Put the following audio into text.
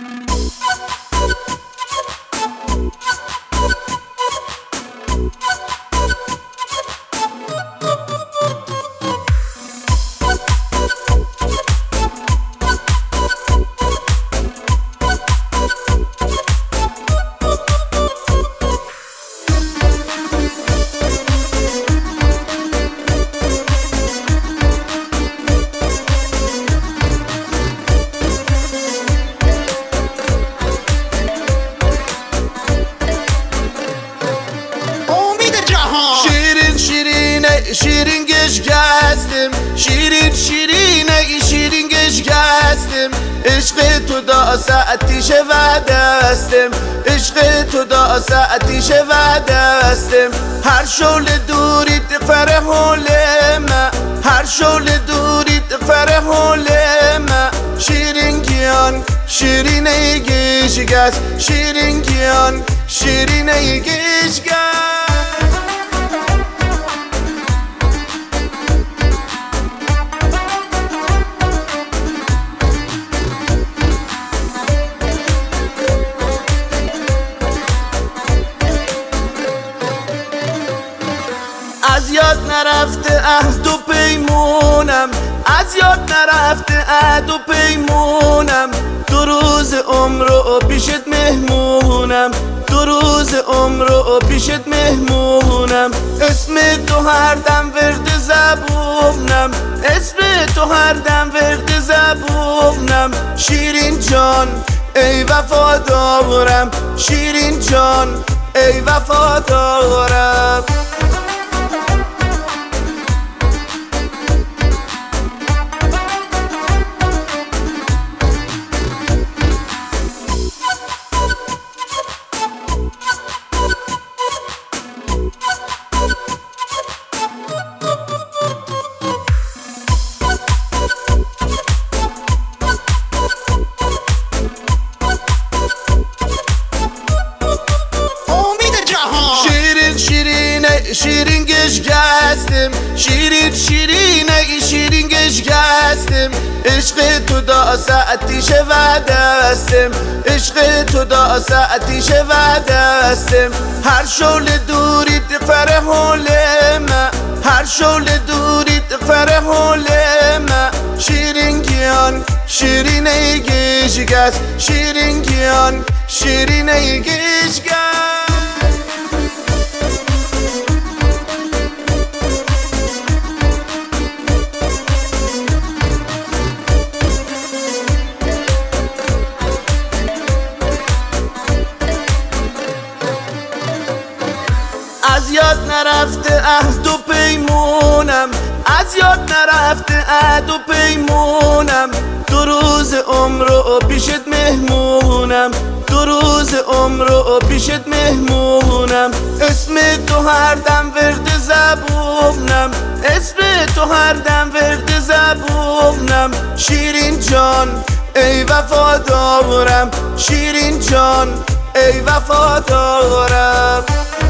شیرین گشگستم شیرین شیرینه شیرین گشگستم عشق تو دا ساعتیش و دستم عشق تو دا ساعتیش و دستم هر شول دورید فرحولم هر شول دورید فرحولم شیرین گیان شیرینه گشگست شیرین گیان شیرینه گشگست از یاد نرفته عهد و پیمونم از یاد نرفته عهد و پیمونم دو روز عمرو پیشت مهمونم دو روز عمرو پیشت مهمونم اسم تو هر دم ورد زبونم اسم تو هر دم ورد زبونم شیرین جان ای وفادارم شیرین جان ای وفادارم شیرین گشگستم شیرین شیرینه شیرین گشگستم عشق تو دا ساعتیش و دستم عشق تو دا ساعتیش و دستم هر شول دورید فرحولم هر شول دورید فرحولم شیرین گیان شیرینه گشگست شیرین گیان شیرینه گشگست از یاد نرفته عهد و پیمونم از یاد نرفته عهد و پیمونم دو روز عمرو پیشت مهمونم دو روز عمرو پیشت مهمونم اسم تو هر دم ورد زبونم اسم تو هر دم ورد زبونم شیرین جان ای وفادارم شیرین جان ای وفادارم